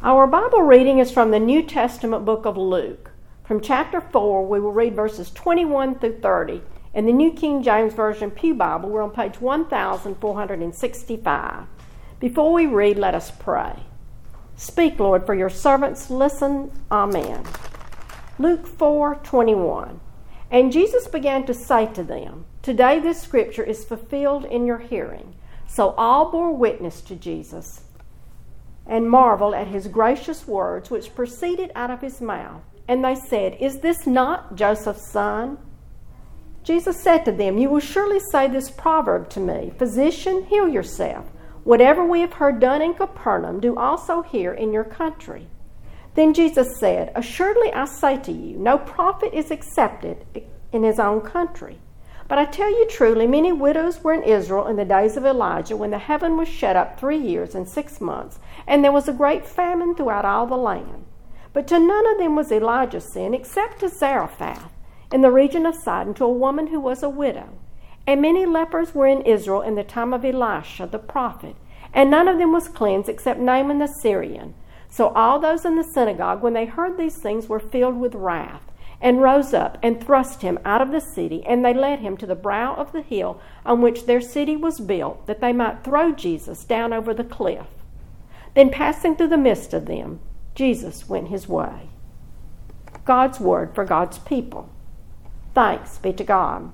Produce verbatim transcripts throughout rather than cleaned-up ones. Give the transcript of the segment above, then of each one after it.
Our Bible reading is from the New Testament book of Luke. From chapter four, we will read verses twenty-one through thirty. In the New King James Version Pew Bible, we're on page one thousand four hundred sixty-five. Before we read, let us pray. Speak, Lord, for your servants listen. Amen. Luke four twenty-one. And Jesus began to say to them, Today this scripture is fulfilled in your hearing. So all bore witness to Jesus and marveled at his gracious words which proceeded out of his mouth. And they said, Is this not Joseph's son? Jesus said to them, You will surely say this proverb to me, Physician, heal yourself. Whatever we have heard done in Capernaum, do also here in your country. Then Jesus said, Assuredly I say to you, no prophet is accepted in his own country. But I tell you truly, many widows were in Israel in the days of Elijah, when the heaven was shut up three years and six months, and there was a great famine throughout all the land. But to none of them was Elijah sent, except to Zarephath, in the region of Sidon, to a woman who was a widow. And many lepers were in Israel in the time of Elisha the prophet, and none of them was cleansed except Naaman the Syrian. So all those in the synagogue, when they heard these things, were filled with wrath, and rose up and thrust him out of the city, and they led him to the brow of the hill on which their city was built, that they might throw Jesus down over the cliff. Then passing through the midst of them, Jesus went his way. God's word for God's people. Thanks be to God.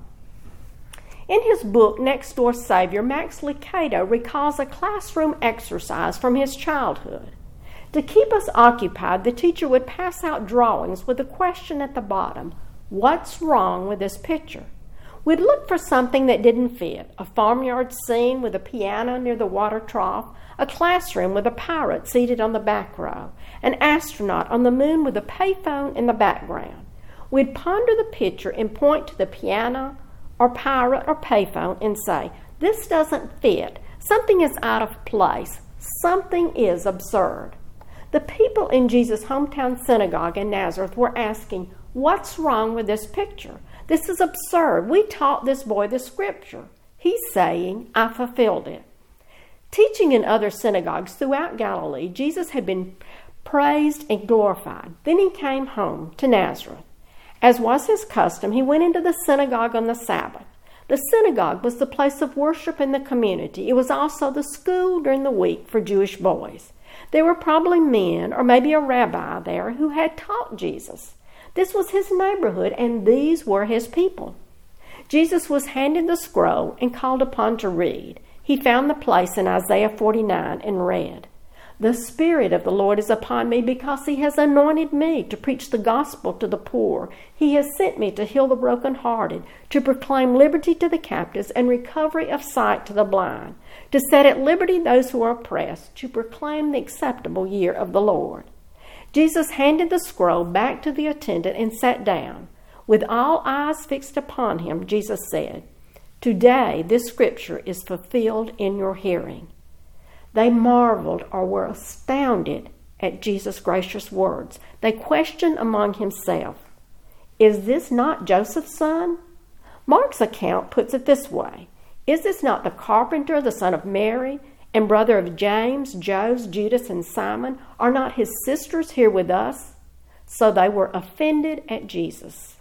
In his book, Next Door Savior, Max Lucado recalls a classroom exercise from his childhood. To keep us occupied, the teacher would pass out drawings with a question at the bottom, What's wrong with this picture? We'd look for something that didn't fit, a farmyard scene with a piano near the water trough, a classroom with a pirate seated on the back row, an astronaut on the moon with a payphone in the background. We'd ponder the picture and point to the piano or pirate or payphone and say, This doesn't fit. Something is out of place. Something is absurd. The people in Jesus' hometown synagogue in Nazareth were asking, What's wrong with this picture? This is absurd. We taught this boy the scripture. He's saying, I fulfilled it. Teaching in other synagogues throughout Galilee, Jesus had been praised and glorified. Then he came home to Nazareth. As was his custom, he went into the synagogue on the Sabbath. The synagogue was the place of worship in the community. It was also the school during the week for Jewish boys. There were probably men, or maybe a rabbi there, who had taught Jesus. This was his neighborhood, and these were his people. Jesus was handed the scroll and called upon to read. He found the place in Isaiah forty-nine and read, The Spirit of the Lord is upon me, because he has anointed me to preach the gospel to the poor. He has sent me to heal the brokenhearted, to proclaim liberty to the captives and recovery of sight to the blind, to set at liberty those who are oppressed, to proclaim the acceptable year of the Lord. Jesus handed the scroll back to the attendant and sat down. With all eyes fixed upon him, Jesus said, Today this scripture is fulfilled in your hearing. They marveled or were astounded at Jesus' gracious words. They questioned among themselves, Is this not Joseph's son? Mark's account puts it this way, Is this not the carpenter, the son of Mary, and brother of James, Joseph, Judas, and Simon? Are not his sisters here with us? So they were offended at Jesus.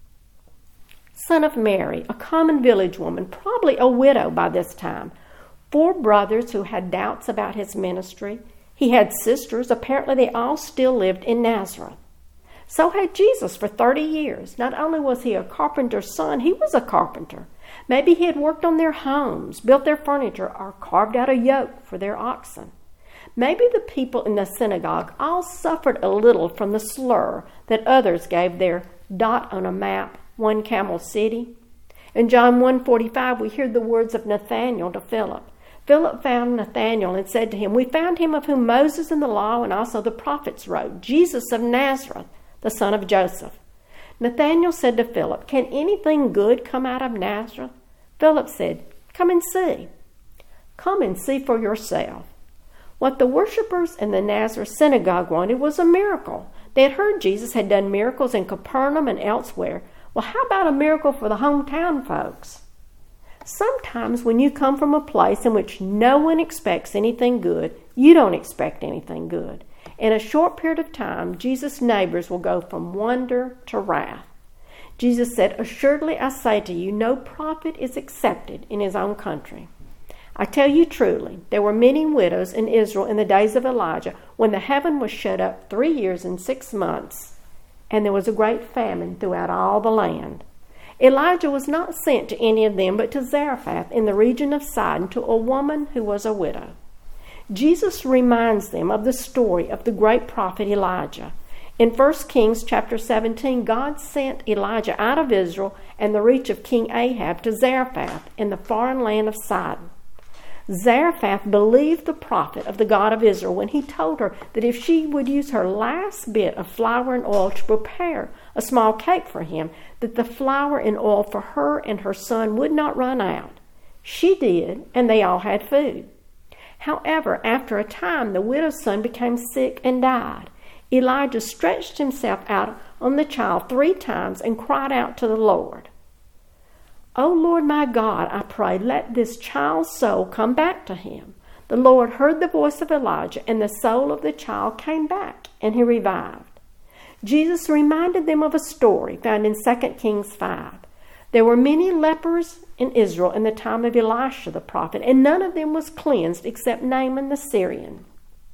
Son of Mary, a common village woman, probably a widow by this time. Four brothers who had doubts about his ministry. He had sisters. Apparently they all still lived in Nazareth. So had Jesus for thirty years. Not only was he a carpenter's son, he was a carpenter. Maybe he had worked on their homes, built their furniture, or carved out a yoke for their oxen. Maybe the people in the synagogue all suffered a little from the slur that others gave their dot on a map, one camel city. In John one forty-five, we hear the words of Nathanael to Philip. Philip found Nathanael and said to him, We found him of whom Moses and the law and also the prophets wrote, Jesus of Nazareth, the son of Joseph. Nathanael said to Philip, Can anything good come out of Nazareth? Philip said, Come and see. Come and see for yourself. What the worshippers in the Nazareth synagogue wanted was a miracle. They had heard Jesus had done miracles in Capernaum and elsewhere. Well, how about a miracle for the hometown folks? Sometimes when you come from a place in which no one expects anything good, you don't expect anything good. In a short period of time, Jesus' neighbors will go from wonder to wrath. Jesus said, "Assuredly I say to you, no prophet is accepted in his own country." I tell you truly, there were many widows in Israel in the days of Elijah, when the heaven was shut up three years and six months, and there was a great famine throughout all the land. Elijah was not sent to any of them, but to Zarephath in the region of Sidon, to a woman who was a widow. Jesus reminds them of the story of the great prophet Elijah. In First Kings chapter seventeen, God sent Elijah out of Israel and the reach of King Ahab to Zarephath in the foreign land of Sidon. Zarephath believed the prophet of the God of Israel when he told her that if she would use her last bit of flour and oil to prepare a small cake for him, that the flour and oil for her and her son would not run out. She did, and they all had food. However, after a time, the widow's son became sick and died. Elijah stretched himself out on the child three times and cried out to the Lord, "O Lord my God, I pray, let this child's soul come back to him." The Lord heard the voice of Elijah, and the soul of the child came back, and he revived. Jesus reminded them of a story found in Second Kings five. There were many lepers in Israel in the time of Elisha the prophet, and none of them was cleansed except Naaman the Syrian.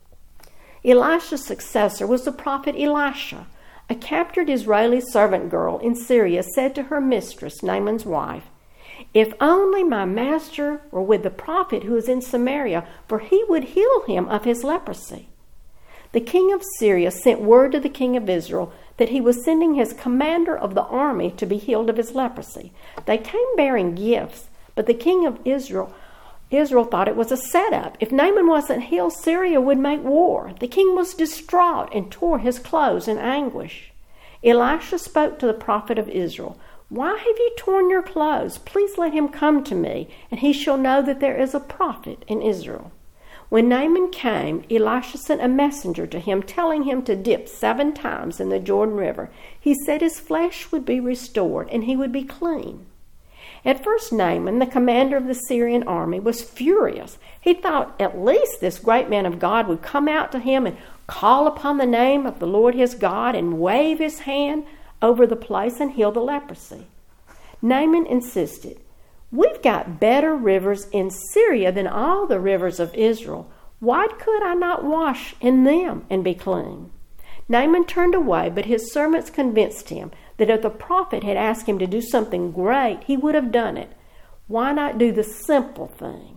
Elisha's successor was the prophet Elisha. A captured Israeli servant girl in Syria said to her mistress, Naaman's wife, "If only my master were with the prophet who is in Samaria, for he would heal him of his leprosy." The king of Syria sent word to the king of Israel that he was sending his commander of the army to be healed of his leprosy. They came bearing gifts, but the king of Israel Israel thought it was a setup. If Naaman wasn't healed, Syria would make war. The king was distraught and tore his clothes in anguish. Elisha spoke to the prophet of Israel, "Why have you torn your clothes? Please let him come to me, and he shall know that there is a prophet in Israel." When Naaman came, Elisha sent a messenger to him, telling him to dip seven times in the Jordan River. He said his flesh would be restored, and he would be clean. At first, Naaman, the commander of the Syrian army, was furious. He thought at least this great man of God would come out to him and call upon the name of the Lord his God and wave his hand over the place and heal the leprosy. Naaman insisted, "We've got better rivers in Syria than all the rivers of Israel. Why could I not wash in them and be clean?" Naaman turned away, but his servants convinced him that if the prophet had asked him to do something great, he would have done it. Why not do the simple thing?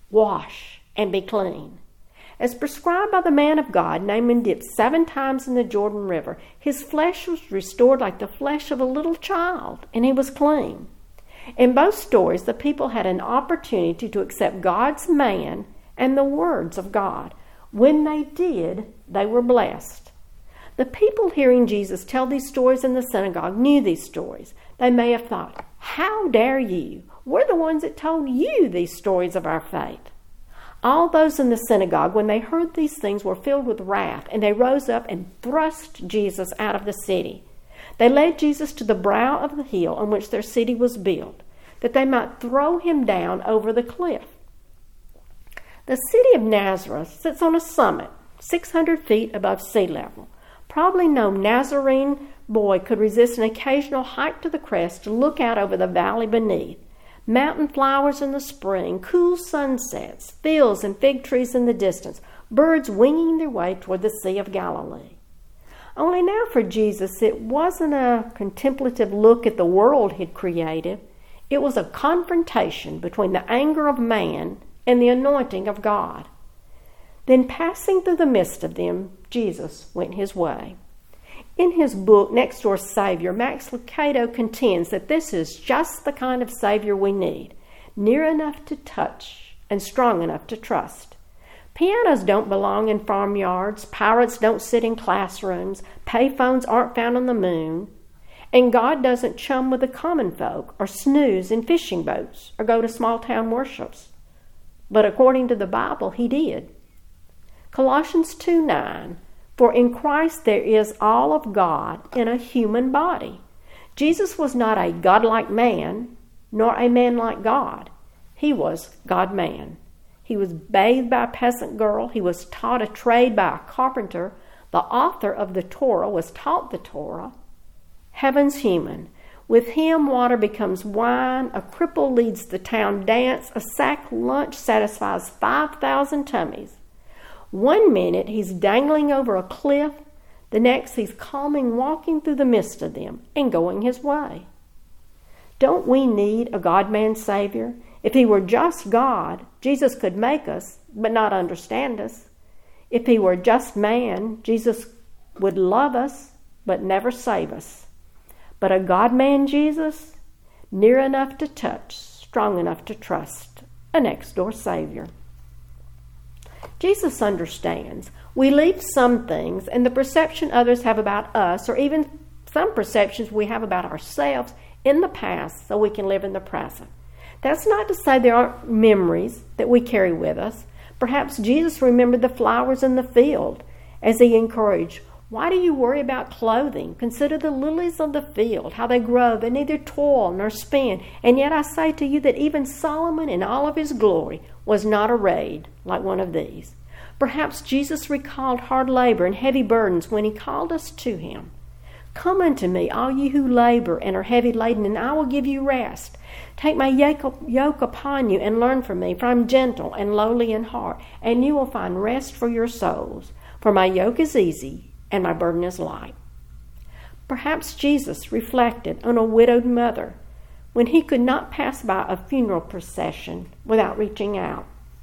Wash and be clean. As prescribed by the man of God, Naaman dipped seven times in the Jordan River. His flesh was restored like the flesh of a little child, and he was clean. In both stories, the people had an opportunity to accept God's man and the words of God. When they did, they were blessed. The people hearing Jesus tell these stories in the synagogue knew these stories. They may have thought, "How dare you? We're the ones that told you these stories of our faith." All those in the synagogue, when they heard these things, were filled with wrath, and they rose up and thrust Jesus out of the city. They led Jesus to the brow of the hill on which their city was built, that they might throw him down over the cliff. The city of Nazareth sits on a summit, six hundred feet above sea level. Probably no Nazarene boy could resist an occasional hike to the crest to look out over the valley beneath. Mountain flowers in the spring, cool sunsets, fields and fig trees in the distance, birds winging their way toward the Sea of Galilee. Only now for Jesus, it wasn't a contemplative look at the world he'd created. It was a confrontation between the anger of man and the anointing of God. Then, passing through the midst of them, Jesus went his way. In his book, Next Door Savior, Max Lucado contends that this is just the kind of Savior we need, near enough to touch and strong enough to trust. Pianos don't belong in farmyards, pirates don't sit in classrooms, payphones aren't found on the moon, and God doesn't chum with the common folk or snooze in fishing boats or go to small-town worships. But according to the Bible, he did. Colossians two nine, "For in Christ there is all of God in a human body." Jesus was not a God-like man, nor a man like God. He was God-man. He was bathed by a peasant girl. He was taught a trade by a carpenter, The author of the Torah was taught the Torah. Heaven's human. With him, water becomes wine, a cripple leads the town dance, a sack lunch satisfies five thousand tummies. One minute he's dangling over a cliff, the next he's calming walking through the midst of them and going his way. Don't we need a God-man Savior? If he were just God, Jesus could make us, but not understand us. If he were just man, Jesus would love us, but never save us. But a God-man Jesus, near enough to touch, strong enough to trust, a next-door Savior. Jesus understands. We leave some things and the perception others have about us, or even some perceptions we have about ourselves, in the past so we can live in the present. That's not to say there aren't memories that we carry with us. Perhaps Jesus remembered the flowers in the field as he encouraged, "Why do you worry about clothing? Consider the lilies of the field, how they grow. They neither toil nor spin. And yet I say to you that even Solomon in all of his glory was not arrayed like one of these." Perhaps Jesus recalled hard labor and heavy burdens when he called us to him. "Come unto me, all you who labor and are heavy laden, and I will give you rest. Take my yoke upon you and learn from me, for I am gentle and lowly in heart, and you will find rest for your souls. For my yoke is easy and my burden is light." Perhaps Jesus reflected on a widowed mother when he could not pass by a funeral procession without reaching out.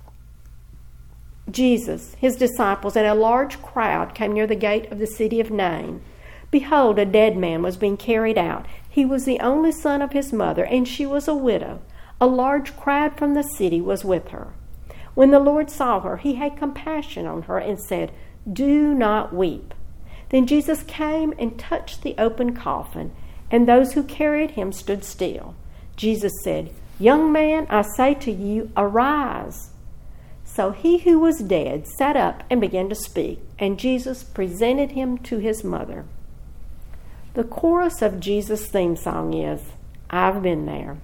Jesus, his disciples, and a large crowd came near the gate of the city of Nain. Behold, a dead man was being carried out. He was the only son of his mother, and she was a widow. A large crowd from the city was with her. When the Lord saw her, he had compassion on her and said, "Do not weep." Then Jesus came and touched the open coffin, and those who carried him stood still. Jesus said, "Young man, I say to you, arise." So he who was dead sat up and began to speak, and Jesus presented him to his mother. The chorus of Jesus' theme song is, "I've been there."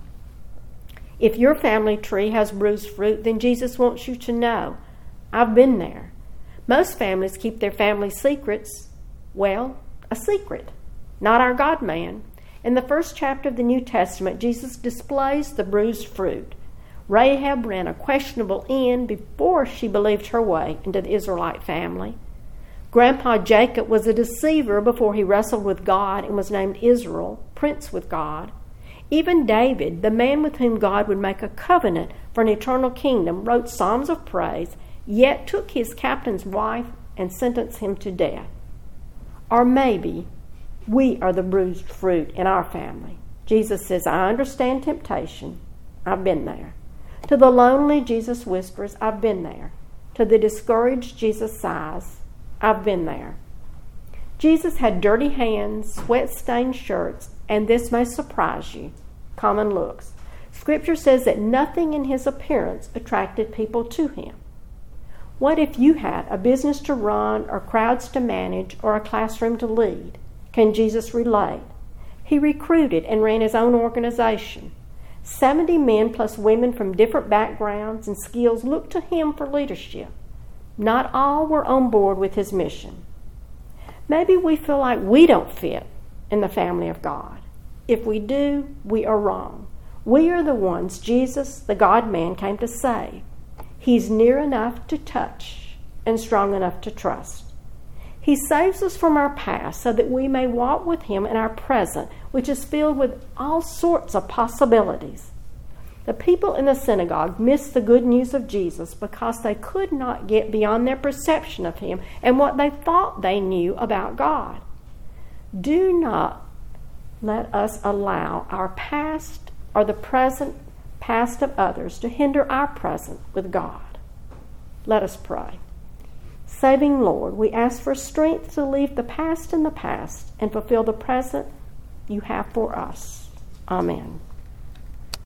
If your family tree has bruised fruit, then Jesus wants you to know, I've been there. Most families keep their family secrets, well, a secret, not our God-man. In the first chapter of the New Testament, Jesus displays the bruised fruit. Rahab ran a questionable end before she believed her way into the Israelite family. Grandpa Jacob was a deceiver before he wrestled with God and was named Israel, prince with God. Even David, the man with whom God would make a covenant for an eternal kingdom, wrote psalms of praise, yet took his captain's wife and sentenced him to death. Or maybe we are the bruised fruit in our family. Jesus says, "I understand temptation. I've been there." To the lonely, Jesus whispers, "I've been there." To the discouraged, Jesus sighs, "I've been there." Jesus had dirty hands, sweat-stained shirts, and this may surprise you, common looks. Scripture says that nothing in his appearance attracted people to him. What if you had a business to run, or crowds to manage, or a classroom to lead? Can Jesus relate? He recruited and ran his own organization. Seventy men plus women from different backgrounds and skills looked to him for leadership. Not all were on board with his mission. Maybe we feel like we don't fit in the family of God. If we do, we are wrong. We are the ones Jesus, the God-man, came to save. He's near enough to touch and strong enough to trust. He saves us from our past so that we may walk with him in our present, which is filled with all sorts of possibilities. The people in the synagogue missed the good news of Jesus because they could not get beyond their perception of him and what they thought they knew about God. Do not let us allow our past or the present past of others to hinder our present with God. Let us pray. Saving Lord, we ask for strength to leave the past in the past and fulfill the present you have for us. Amen.